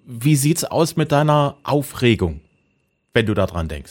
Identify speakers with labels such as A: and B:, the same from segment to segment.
A: Wie sieht's aus mit deiner Aufregung, wenn du daran denkst?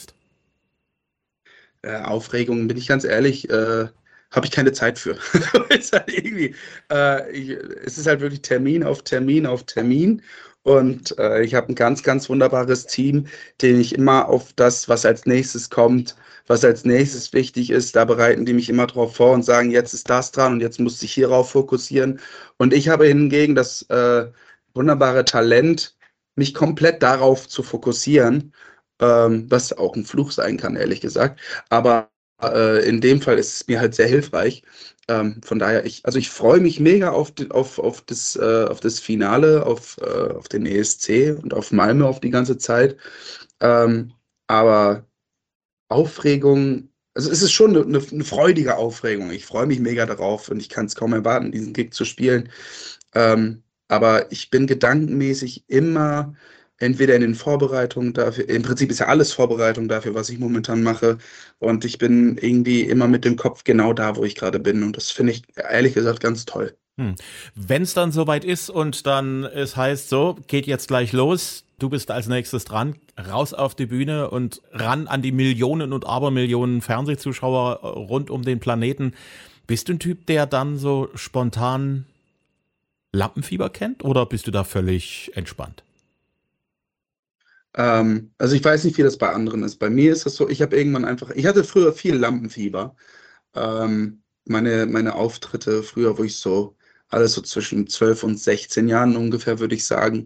B: Aufregung, bin ich ganz ehrlich, habe ich keine Zeit für. Ist halt irgendwie, es ist halt wirklich Termin auf Termin auf Termin. Und ich habe ein ganz, ganz wunderbares Team, den ich immer auf das, was als nächstes kommt, was als nächstes wichtig ist, da bereiten die mich immer drauf vor und sagen, jetzt ist das dran und jetzt musst du dich hierauf fokussieren. Und ich habe hingegen das wunderbare Talent, mich komplett darauf zu fokussieren, was auch ein Fluch sein kann, ehrlich gesagt. Aber in dem Fall ist es mir halt sehr hilfreich. Von daher, also ich freue mich mega auf das Finale, auf den ESC und auf Malmö auf die ganze Zeit. Aber Aufregung, also es ist schon eine freudige Aufregung. Ich freue mich mega darauf und ich kann es kaum erwarten, diesen Gig zu spielen. Aber ich bin gedankenmäßig immer entweder in den Vorbereitungen dafür, im Prinzip ist ja alles Vorbereitung dafür, was ich momentan mache. Und ich bin irgendwie immer mit dem Kopf genau da, wo ich gerade bin. Und das finde ich ehrlich gesagt ganz toll.
A: Hm. Wenn es dann soweit ist und dann es heißt, so, geht jetzt gleich los, du bist als nächstes dran, raus auf die Bühne und ran an die Millionen und Abermillionen Fernsehzuschauer rund um den Planeten. Bist du ein Typ, der dann so spontan Lampenfieber kennt oder bist du da völlig entspannt?
B: Also ich weiß nicht, wie das bei anderen ist. Bei mir ist das so, ich habe irgendwann einfach, ich hatte früher viel Lampenfieber. Meine Auftritte früher, wo ich so alles so zwischen 12 und 16 Jahren ungefähr, würde ich sagen,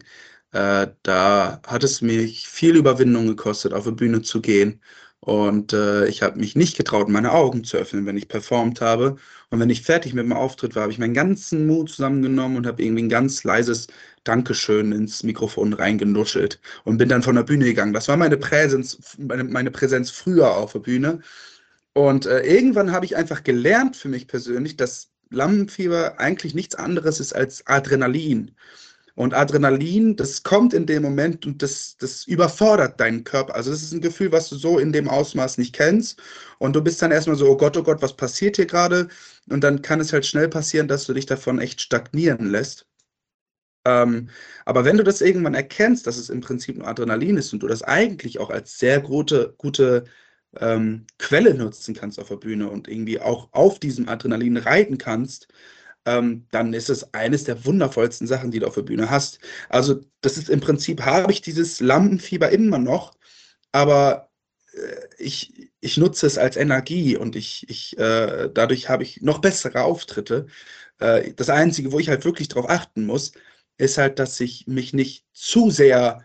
B: da hat es mich viel Überwindung gekostet, auf die Bühne zu gehen. Und ich habe mich nicht getraut, meine Augen zu öffnen, wenn ich performt habe. Und wenn ich fertig mit dem Auftritt war, habe ich meinen ganzen Mut zusammengenommen und habe irgendwie ein ganz leises Dankeschön ins Mikrofon reingenuschelt und bin dann von der Bühne gegangen. Das war meine Präsenz früher auf der Bühne. Und irgendwann habe ich einfach gelernt für mich persönlich, dass Lampenfieber eigentlich nichts anderes ist als Adrenalin. Und Adrenalin, das kommt in dem Moment und das überfordert deinen Körper. Also das ist ein Gefühl, was du so in dem Ausmaß nicht kennst. Und du bist dann erstmal so, oh Gott, was passiert hier gerade? Und dann kann es halt schnell passieren, dass du dich davon echt stagnieren lässt. Ähm, aber wenn du das irgendwann erkennst, dass es im Prinzip nur Adrenalin ist und du das eigentlich auch als sehr gute Quelle nutzen kannst auf der Bühne und irgendwie auch auf diesem Adrenalin reiten kannst, dann ist es eines der wundervollsten Sachen, die du auf der Bühne hast. Also das ist im Prinzip, habe ich dieses Lampenfieber immer noch, aber ich nutze es als Energie und dadurch habe ich noch bessere Auftritte. Das Einzige, wo ich halt wirklich drauf achten muss, ist halt, dass ich mich nicht zu sehr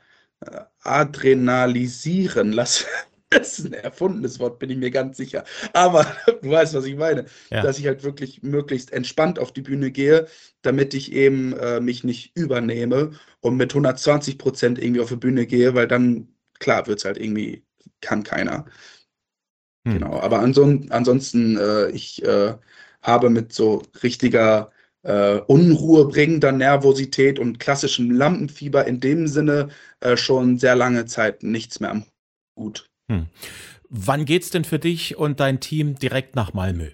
B: adrenalisieren lasse. Das ist ein erfundenes Wort, bin ich mir ganz sicher. Aber du weißt, was ich meine.
A: Ja.
B: Dass ich halt wirklich möglichst entspannt auf die Bühne gehe, damit ich eben mich nicht übernehme und mit 120% irgendwie auf die Bühne gehe, weil dann, klar, wird es halt irgendwie, kann keiner.
A: Hm.
B: Genau, aber ansonsten, ich habe mit so richtiger Unruhe bringender Nervosität und klassischem Lampenfieber in dem Sinne schon sehr lange Zeit nichts mehr am Hut.
A: Hm. Wann geht's denn für dich und dein Team direkt nach Malmö?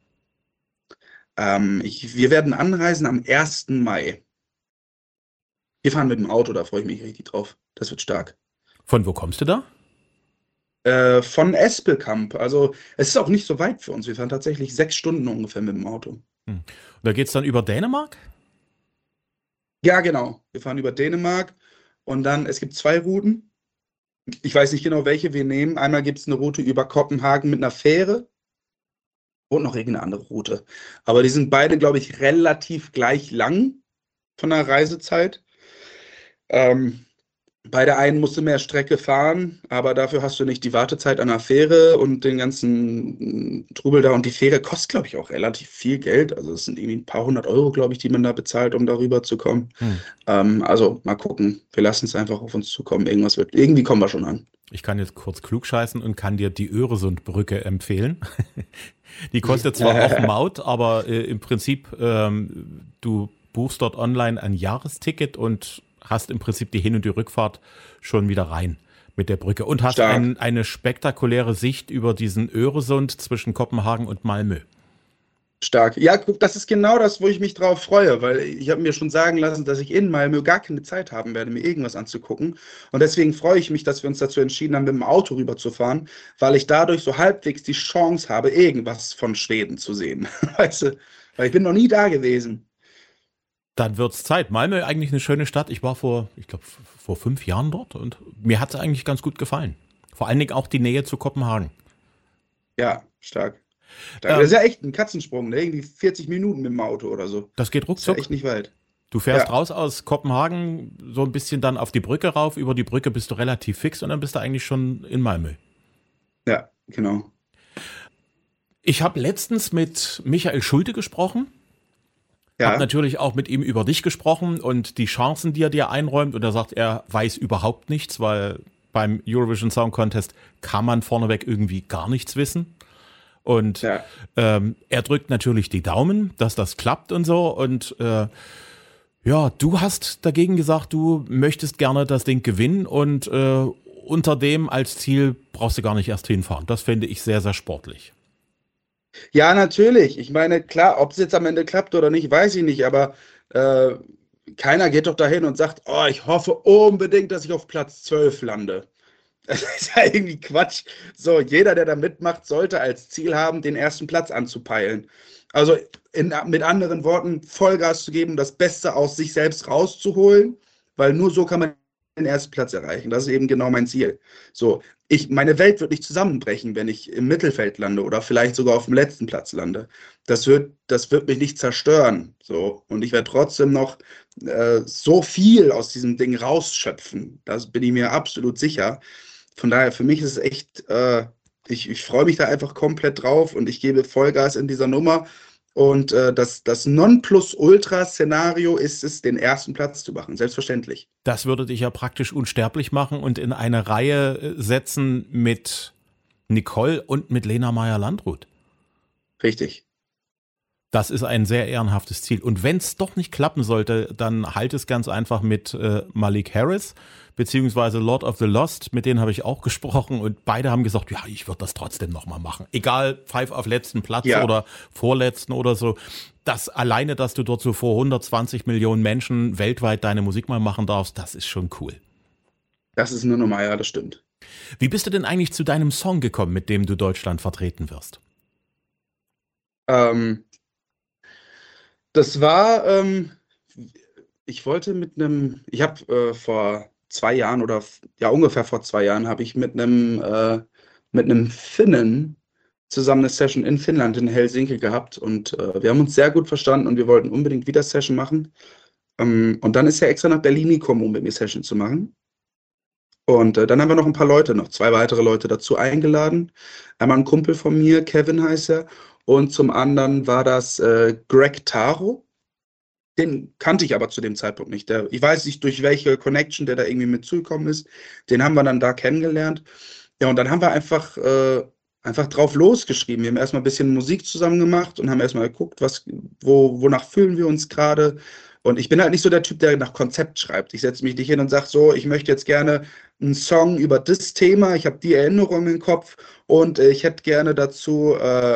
B: Wir werden anreisen am 1. Mai. Wir fahren mit dem Auto, da freue ich mich richtig drauf. Das wird stark.
A: Von wo kommst du da?
B: Von Espelkamp, also es ist auch nicht so weit für uns. Wir fahren tatsächlich 6 Stunden ungefähr mit dem Auto.
A: Hm. Und da geht's dann über Dänemark?
B: Ja, genau. Wir fahren über Dänemark und dann, es gibt zwei Routen. Ich weiß nicht genau, welche wir nehmen. Einmal gibt es eine Route über Kopenhagen mit einer Fähre und noch irgendeine andere Route. Aber die sind beide, glaube ich, relativ gleich lang von der Reisezeit. Ähm, Bei der einen musst du mehr Strecke fahren, aber dafür hast du nicht die Wartezeit an der Fähre und den ganzen Trubel da. Und die Fähre kostet, glaube ich, auch relativ viel Geld. Also es sind irgendwie ein paar hundert Euro, glaube ich, die man da bezahlt, um darüber zu kommen.
A: Hm.
B: Also mal gucken. Wir lassen es einfach auf uns zukommen. Irgendwas wird. Irgendwie kommen wir schon an.
A: Ich kann jetzt kurz klugscheißen und kann dir die Öresundbrücke empfehlen. Die kostet zwar auch Maut, aber im Prinzip, du buchst dort online ein Jahresticket und hast im Prinzip die Hin- und die Rückfahrt schon wieder rein mit der Brücke und hast
B: Stark.
A: eine spektakuläre Sicht über diesen Öresund zwischen Kopenhagen und Malmö.
B: Stark. Ja, guck, das ist genau das, wo ich mich drauf freue, weil ich habe mir schon sagen lassen, dass ich in Malmö gar keine Zeit haben werde, mir irgendwas anzugucken. Und deswegen freue ich mich, dass wir uns dazu entschieden haben, mit dem Auto rüberzufahren, weil ich dadurch so halbwegs die Chance habe, irgendwas von Schweden zu sehen. Weißt du? Weil ich bin noch nie da gewesen.
A: Dann wird's Zeit. Malmö eigentlich eine schöne Stadt. Ich war ich glaube, vor 5 Jahren dort und mir hat es eigentlich ganz gut gefallen. Vor allen Dingen auch die Nähe zu Kopenhagen.
B: Ja, stark. Stark. Das ist
A: Ähm,
B: ja echt ein Katzensprung, ne? Irgendwie 40 Minuten mit dem Auto oder so.
A: Das geht
B: Das ist ja
A: ruckzuck.
B: echt nicht weit.
A: Du fährst
B: Ja,
A: raus aus Kopenhagen, so ein bisschen dann auf die Brücke rauf. Über die Brücke bist du relativ fix und dann bist du eigentlich schon in Malmö.
B: ja, genau.
A: Ich habe letztens mit Michael Schulte gesprochen, habe
B: Ja,
A: natürlich auch mit ihm über dich gesprochen und die Chancen, die er dir einräumt. Und er sagt, er weiß überhaupt nichts, weil beim Eurovision Song Contest kann man vorneweg irgendwie gar nichts wissen. Und
B: ja.
A: er drückt natürlich die Daumen, dass das klappt und so. Und ja, du hast dagegen gesagt, du möchtest gerne das Ding gewinnen und unter dem als Ziel brauchst du gar nicht erst hinfahren. Das finde ich sehr, sehr sportlich.
B: Ja, natürlich. Ich meine, klar, ob es jetzt am Ende klappt oder nicht, weiß ich nicht, aber äh, keiner geht doch dahin und sagt, oh, ich hoffe unbedingt, dass ich auf Platz 12 lande. Das ist ja irgendwie Quatsch. So, jeder, der da mitmacht, sollte als Ziel haben, den ersten Platz anzupeilen. Also mit anderen Worten, Vollgas zu geben, das Beste aus sich selbst rauszuholen, weil nur so kann man den ersten Platz erreichen. Das ist eben genau mein Ziel. So, meine Welt wird nicht zusammenbrechen, wenn ich im Mittelfeld lande oder vielleicht sogar auf dem letzten Platz lande. Das wird mich nicht zerstören. So, und ich werde trotzdem noch so viel aus diesem Ding rausschöpfen. Das bin ich mir absolut sicher. Von daher, für mich ist es echt, ich freue mich da einfach komplett drauf und ich gebe Vollgas in dieser Nummer. Und das Nonplusultra-Szenario ist es, den ersten Platz zu machen, selbstverständlich.
A: Das würde dich ja praktisch unsterblich machen und in eine Reihe setzen mit Nicole und mit Lena Meyer-Landrut.
B: Richtig.
A: Das ist ein sehr ehrenhaftes Ziel. Und wenn es doch nicht klappen sollte, dann halt es ganz einfach mit Malik Harris beziehungsweise Lord of the Lost. Mit denen habe ich auch gesprochen und beide haben gesagt, ja, ich würde das trotzdem nochmal machen. Egal, Pfeif auf letzten Platz
B: Ja,
A: oder vorletzten oder so. Das alleine, dass du dort so vor 120 Millionen Menschen weltweit deine Musik mal machen darfst, das ist schon cool.
B: das ist eine Nummer, ja, das stimmt.
A: Wie bist du denn eigentlich zu deinem Song gekommen, mit dem du Deutschland vertreten wirst?
B: Ähm, Das war, ich wollte ich habe vor 2 Jahren oder ja ungefähr vor 2 Jahren habe ich mit einem Finnen zusammen eine Session in Finnland in Helsinki gehabt und wir haben uns sehr gut verstanden und wir wollten unbedingt wieder Session machen. Und dann ist er extra nach Berlin gekommen, um mit mir Session zu machen. Und dann haben wir noch ein paar Leute, noch 2 weitere Leute dazu eingeladen. Einmal ein Kumpel von mir, Kevin heißt er, und zum anderen war das Greg Taro. Den kannte ich aber zu dem Zeitpunkt nicht. Ich weiß nicht, durch welche Connection der da irgendwie mit zugekommen ist. Den haben wir dann da kennengelernt. Ja, und dann haben wir einfach drauf losgeschrieben. Wir haben erstmal ein bisschen Musik zusammen gemacht und haben erstmal geguckt, wonach fühlen wir uns gerade. Und ich bin halt nicht so der Typ, der nach Konzept schreibt. Ich setze mich nicht hin und sage so, ich möchte jetzt gerne einen Song über das Thema, ich habe die Erinnerung im Kopf und ich hätte gerne dazu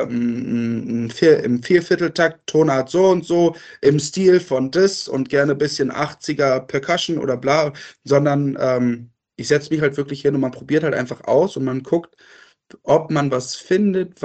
B: im Viervierteltakt Tonart so und so, im Stil von das und gerne ein bisschen 80er Percussion oder bla, sondern ich setze mich halt wirklich hin und man probiert halt einfach aus und man guckt, ob man was findet,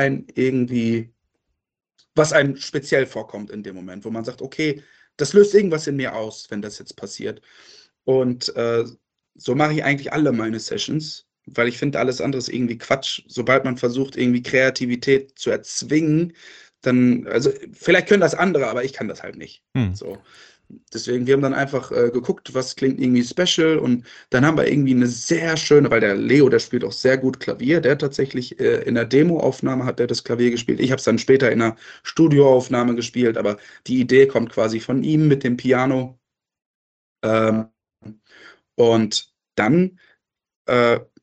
B: was einem speziell vorkommt in dem Moment, wo man sagt, okay, das löst irgendwas in mir aus, wenn das jetzt passiert. Und so mache ich eigentlich alle meine Sessions, weil ich finde, alles andere ist irgendwie Quatsch. Sobald man versucht, irgendwie Kreativität zu erzwingen, dann, also vielleicht können das andere, aber ich kann das halt nicht.
A: Hm.
B: So. Deswegen, wir haben dann einfach geguckt, was klingt irgendwie special und dann haben wir irgendwie eine sehr schöne, weil der Leo, der spielt auch sehr gut Klavier, der hat tatsächlich in der Demoaufnahme hat der das Klavier gespielt. Ich habe es dann später in einer Studioaufnahme gespielt, aber die Idee kommt quasi von ihm mit dem Piano. Ähm, und dann äh,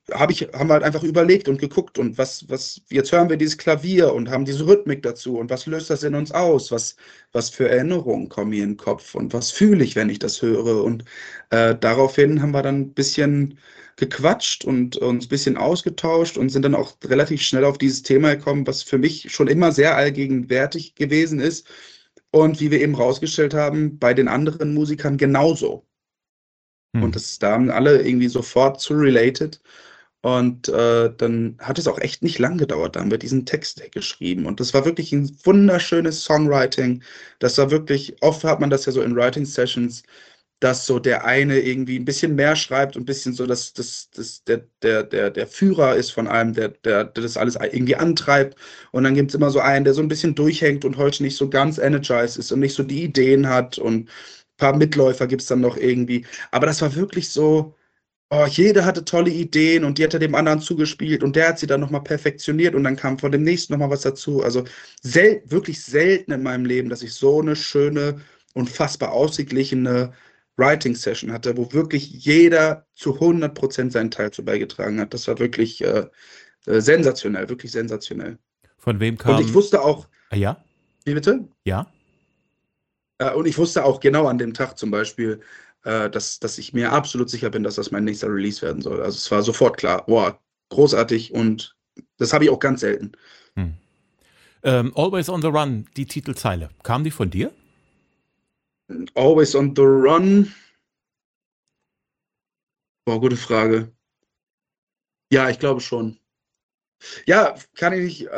B: haben wir halt einfach überlegt und geguckt und jetzt hören wir dieses Klavier und haben diese Rhythmik dazu und was löst das in uns aus? Was für Erinnerungen kommen mir in den Kopf und was fühle ich, wenn ich das höre? Und daraufhin haben wir dann ein bisschen gequatscht und uns ein bisschen ausgetauscht und sind dann auch relativ schnell auf dieses Thema gekommen, was für mich schon immer sehr allgegenwärtig gewesen ist. Und wie wir eben rausgestellt haben, bei den anderen Musikern genauso. Und
A: Hm.
B: da haben alle irgendwie sofort zu related. Und dann hat es auch echt nicht lang gedauert. Da haben wir diesen Text geschrieben. Und das war wirklich ein wunderschönes Songwriting. Das war wirklich, oft hat man das ja so in Writing Sessions, dass so der eine irgendwie ein bisschen mehr schreibt und ein bisschen so, der Führer ist von einem, der das alles irgendwie antreibt. Und dann gibt es immer so einen, der so ein bisschen durchhängt und heute nicht so ganz energized ist und nicht so die Ideen hat. Und ein paar Mitläufer gibt es dann noch irgendwie. Aber das war wirklich so. Oh, jeder hatte tolle Ideen und die hat er dem anderen zugespielt und der hat sie dann nochmal perfektioniert und dann kam von dem nächsten nochmal was dazu. Also wirklich selten in meinem Leben, dass ich so eine schöne, unfassbar ausgeglichene Writing-Session hatte, wo wirklich jeder zu 100% seinen Teil zu beigetragen hat. Das war wirklich sensationell, wirklich sensationell.
A: Von wem
B: Und ich
A: kam,
B: wusste auch,
A: ja,
B: wie bitte?
A: ja,
B: Und ich wusste auch genau an dem Tag zum Beispiel, dass ich mir absolut sicher bin, dass das mein nächster Release werden soll. Also es war sofort klar, boah, großartig und das habe ich auch ganz selten.
A: hm. Always on the Run, die Titelzeile, kam die von dir?
B: Always on the Run. Boah, gute Frage. Ja, ich glaube schon. Ja, kann ich nicht,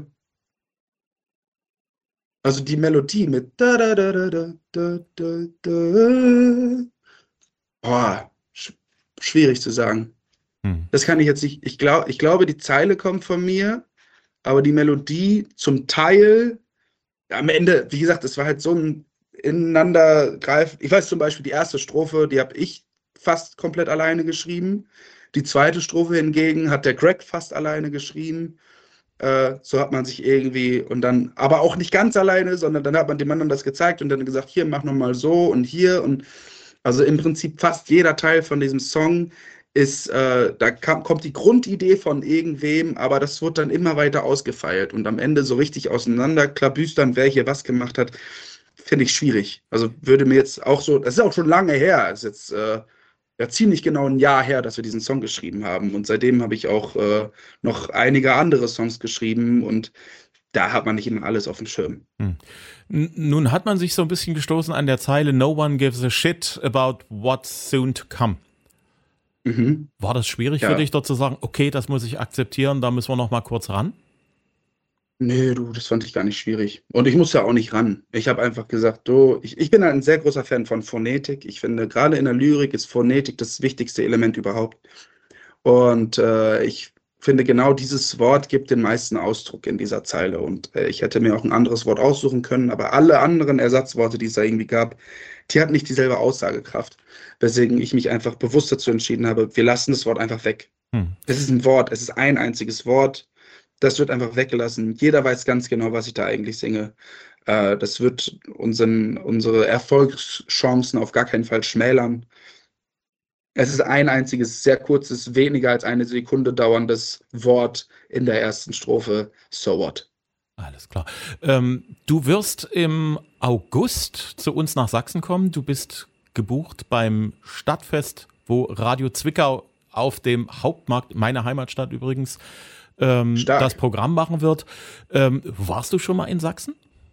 B: also die Melodie mit da da da da da da da da. Boah, schwierig zu sagen.
A: Hm.
B: Das kann ich jetzt nicht. Ich glaube, die Zeile kommt von mir. Aber die Melodie zum Teil, am Ende, wie gesagt, es war halt so ein Ineinandergreifen. Ich weiß zum Beispiel, die erste Strophe, die habe ich fast komplett alleine geschrieben. Die zweite Strophe hingegen hat der Greg fast alleine geschrieben. So hat man sich irgendwie und dann, aber auch nicht ganz alleine, sondern dann hat man dem anderen das gezeigt und dann gesagt, hier, mach nochmal so und hier und also im Prinzip fast jeder Teil von diesem Song ist, kommt die Grundidee von irgendwem, aber das wird dann immer weiter ausgefeilt und am Ende so richtig auseinanderklabüstern, wer hier was gemacht hat, finde ich schwierig. Also würde mir jetzt auch so, das ist auch schon lange her, ist jetzt ja ziemlich genau ein Jahr her, dass wir diesen Song geschrieben haben und seitdem habe ich auch noch einige andere Songs geschrieben und da hat man nicht immer alles auf dem Schirm.
A: Hm. Nun hat man sich so ein bisschen gestoßen an der Zeile No one gives a shit about what's soon to come.
B: Mhm.
A: War das schwierig für
B: Ja.
A: dich, dort zu sagen, okay, das muss ich akzeptieren, da müssen wir noch mal kurz ran?
B: Nee, du, das fand ich gar nicht schwierig. Und ich musste auch nicht ran. Ich habe einfach gesagt, du, ich bin ein sehr großer Fan von Phonetik. Ich finde, gerade in der Lyrik ist Phonetik das wichtigste Element überhaupt. Und ich finde, genau dieses Wort gibt den meisten Ausdruck in dieser Zeile. Und ich hätte mir auch ein anderes Wort aussuchen können, aber alle anderen Ersatzworte, die es da irgendwie gab, die hatten nicht dieselbe Aussagekraft. Weswegen ich mich einfach bewusst dazu entschieden habe, wir lassen das Wort einfach weg.
A: Hm.
B: Es ist ein Wort, es ist ein einziges Wort. Das wird einfach weggelassen. Jeder weiß ganz genau, was ich da eigentlich singe. Das wird unsere Erfolgschancen auf gar keinen Fall schmälern. Es ist ein einziges, sehr kurzes, weniger als eine Sekunde dauerndes Wort in der ersten Strophe. So what?
A: Alles klar. Du wirst im August zu uns nach Sachsen kommen. Du bist gebucht beim Stadtfest, wo Radio Zwickau auf dem Hauptmarkt, meine Heimatstadt übrigens, das
B: Stark.
A: Programm machen wird. Warst du schon mal in Sachsen?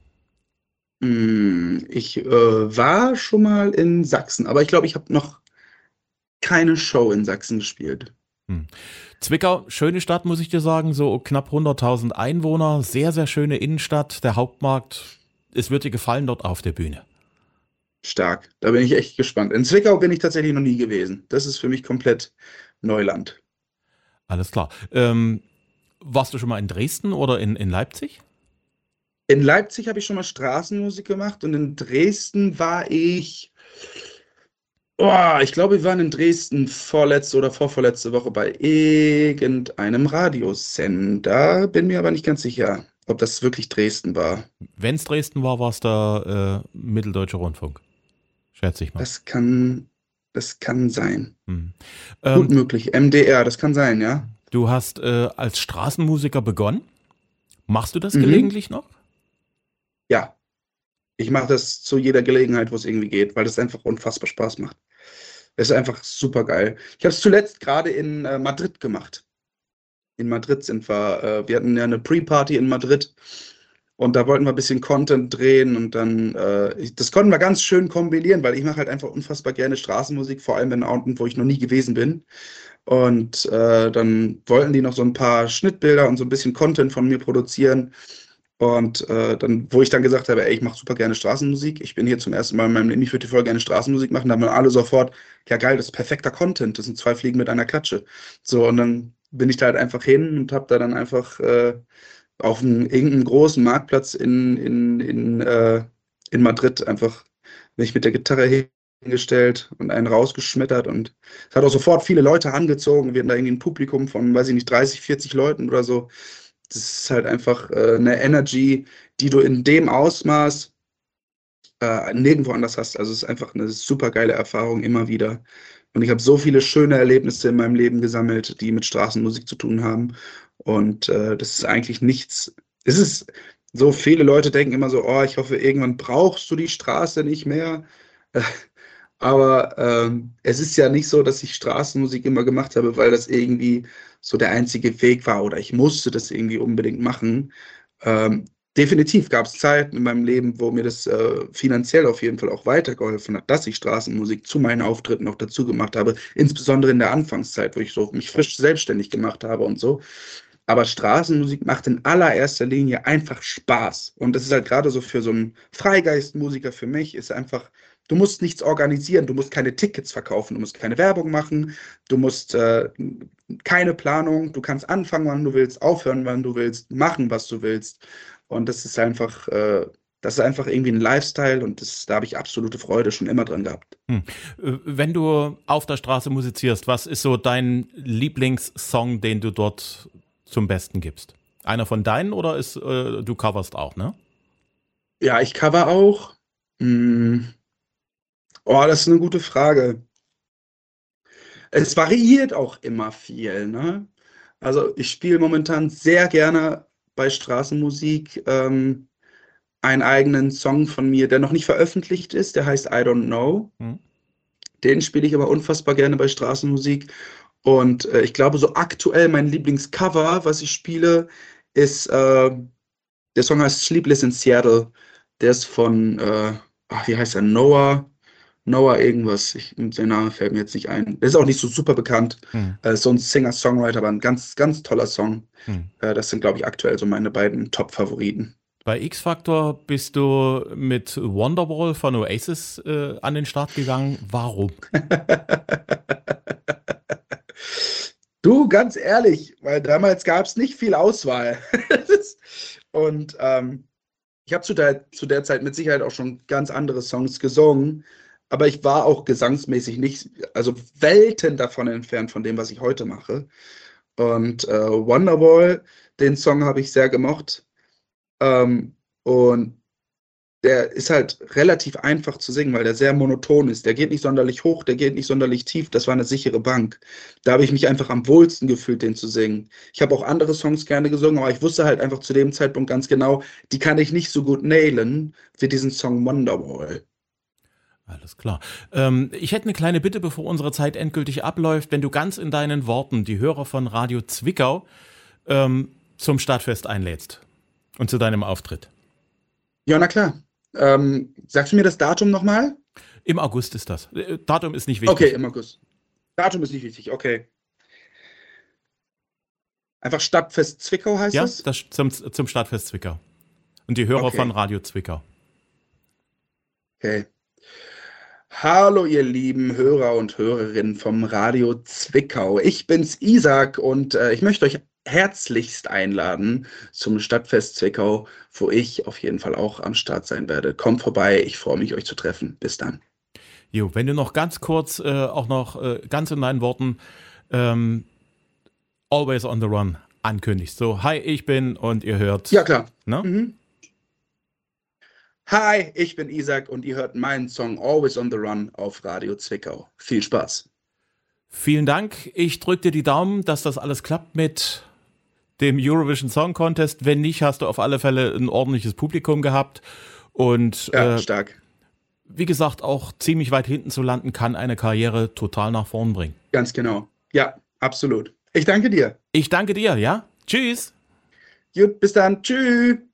B: Ich war schon mal in Sachsen, aber ich glaube, ich habe noch keine Show in Sachsen gespielt.
A: Hm. Zwickau, schöne Stadt, muss ich dir sagen, so knapp 100.000 Einwohner, sehr, sehr schöne Innenstadt, der Hauptmarkt. Es wird dir gefallen dort auf der Bühne.
B: Stark. Da bin ich echt gespannt. In Zwickau bin ich tatsächlich noch nie gewesen. Das ist für mich komplett Neuland.
A: Alles klar. Warst du schon mal in Dresden oder in Leipzig?
B: In Leipzig habe ich schon mal Straßenmusik gemacht und in Dresden war ich, oh, ich glaube, wir waren in Dresden vorletzte oder vorvorletzte Woche bei irgendeinem Radiosender. Bin mir aber nicht ganz sicher, ob das wirklich Dresden war.
A: Wenn es Dresden war, war es der Mitteldeutsche Rundfunk. Schätze ich mal.
B: Das kann. Das kann sein.
A: Hm.
B: Gut
A: Ähm,
B: möglich. MDR, das kann sein, ja.
A: Du hast als Straßenmusiker begonnen. Machst du das
B: Mhm.
A: gelegentlich noch?
B: Ja, ich mache das zu jeder Gelegenheit, wo es irgendwie geht, weil das einfach unfassbar Spaß macht. Es ist einfach super geil. Ich habe es zuletzt gerade in Madrid gemacht. In Madrid sind wir hatten ja eine Pre-Party in Madrid und da wollten wir ein bisschen Content drehen und dann, das konnten wir ganz schön kombinieren, weil ich mache halt einfach unfassbar gerne Straßenmusik, vor allem in Orten, wo ich noch nie gewesen bin. Und dann wollten die noch so ein paar Schnittbilder und so ein bisschen Content von mir produzieren. Und dann, wo ich dann gesagt habe, ey, ich mache super gerne Straßenmusik, ich bin hier zum ersten Mal in meinem Leben, ich würde voll gerne Straßenmusik machen, da haben wir alle sofort, ja geil, das ist perfekter Content, das sind zwei Fliegen mit einer Klatsche. So, und dann bin ich da halt einfach hin und habe da dann einfach auf einem irgendeinem großen Marktplatz in Madrid einfach mich mit der Gitarre hingestellt und einen rausgeschmettert und es hat auch sofort viele Leute angezogen. Wir hatten da irgendwie ein Publikum von, weiß ich nicht, 30, 40 Leuten oder so. Das ist halt einfach eine Energy, die du in dem Ausmaß nirgendwo anders hast. Also es ist einfach eine super geile Erfahrung immer wieder. Und ich habe so viele schöne Erlebnisse in meinem Leben gesammelt, die mit Straßenmusik zu tun haben. Und das ist eigentlich nichts. Es ist so, viele Leute denken immer so, oh, ich hoffe, irgendwann brauchst du die Straße nicht mehr. Aber es ist ja nicht so, dass ich Straßenmusik immer gemacht habe, weil das irgendwie so der einzige Weg war oder ich musste das irgendwie unbedingt machen. Ähm, Definitiv gab es Zeiten in meinem Leben, wo mir das finanziell auf jeden Fall auch weitergeholfen hat, dass ich Straßenmusik zu meinen Auftritten auch dazu gemacht habe, insbesondere in der Anfangszeit, wo ich so mich frisch selbstständig gemacht habe und so. Aber Straßenmusik macht in allererster Linie einfach Spaß. Und das ist halt gerade so für so einen Freigeistmusiker für mich, ist einfach, du musst nichts organisieren, du musst keine Tickets verkaufen, du musst keine Werbung machen, du musst keine Planung, du kannst anfangen, wann du willst, aufhören, wann du willst, machen, was du willst. Und das ist einfach irgendwie ein Lifestyle und da habe ich absolute Freude schon immer dran gehabt.
A: Hm. Wenn du auf der Straße musizierst, was ist so dein Lieblingssong, den du dort zum Besten gibst? Einer von deinen oder du coverst auch, ne?
B: Ja, ich cover auch. Hm. Oh, das ist eine gute Frage. Es variiert auch immer viel, ne? Also ich spiele momentan sehr gerne bei Straßenmusik einen eigenen Song von mir, der noch nicht veröffentlicht ist, der heißt I Don't Know.
A: Hm.
B: Den spiele ich aber unfassbar gerne bei Straßenmusik. Und ich glaube, so aktuell mein Lieblingscover, was ich spiele, ist, der Song heißt Sleepless in Seattle. Der ist von, wie heißt er, Noah irgendwas. Der Name fällt mir jetzt nicht ein. Der ist auch nicht so super bekannt.
A: Hm.
B: So ein Singer-Songwriter, aber ein ganz, ganz toller Song.
A: Hm.
B: Das sind, glaube ich, aktuell so meine beiden Top-Favoriten.
A: Bei X-Factor bist du mit Wonderwall von Oasis an den Start gegangen. Warum?
B: Du, ganz ehrlich, weil damals gab es nicht viel Auswahl. Und ich habe zu der Zeit mit Sicherheit auch schon ganz andere Songs gesungen, aber ich war auch gesangsmäßig nicht, also Welten davon entfernt von dem, was ich heute mache. Und Wonderwall, den Song habe ich sehr gemocht. Ähm, und der ist halt relativ einfach zu singen, weil der sehr monoton ist. Der geht nicht sonderlich hoch, der geht nicht sonderlich tief. Das war eine sichere Bank. Da habe ich mich einfach am wohlsten gefühlt, den zu singen. Ich habe auch andere Songs gerne gesungen, aber ich wusste halt einfach zu dem Zeitpunkt ganz genau, die kann ich nicht so gut nailen wie diesen Song Wonderwall.
A: Alles klar. Ich hätte eine kleine Bitte, bevor unsere Zeit endgültig abläuft, wenn du ganz in deinen Worten die Hörer von Radio Zwickau zum Stadtfest einlädst und zu deinem Auftritt.
B: Ja, na klar. Sagst du mir das Datum nochmal?
A: Im August ist das. Datum ist nicht
B: Okay,
A: wichtig.
B: im August. Datum ist nicht wichtig, okay. Einfach Stadtfest Zwickau heißt
A: Ja,
B: es?
A: zum Stadtfest Zwickau. Und die Hörer von
B: Okay,
A: Radio Zwickau.
B: okay. Hallo, ihr lieben Hörer und Hörerinnen vom Radio Zwickau. Ich bin's, Isaac, und ich möchte euch herzlichst einladen zum Stadtfest Zwickau, wo ich auf jeden Fall auch am Start sein werde. Kommt vorbei, ich freue mich, euch zu treffen. Bis dann.
A: Jo, wenn du noch ganz kurz, auch noch ganz in deinen Worten, ähm, Always on the Run ankündigst. So, hi, ich bin und ihr hört.
B: Ja, klar.
A: Ne?
B: Mhm. Hi, ich bin Isaac und ihr hört meinen Song Always on the Run auf Radio Zwickau. Viel Spaß.
A: Vielen Dank. Ich drücke dir die Daumen, dass das alles klappt mit dem Eurovision Song Contest. Wenn nicht, hast du auf alle Fälle ein ordentliches Publikum gehabt. Und
B: Ja, stark.
A: wie gesagt, auch ziemlich weit hinten zu landen, kann eine Karriere total nach vorn bringen.
B: Ganz genau. Ja, absolut. Ich danke dir.
A: Ich danke dir, ja? Tschüss.
B: Gut, bis dann. Tschüss.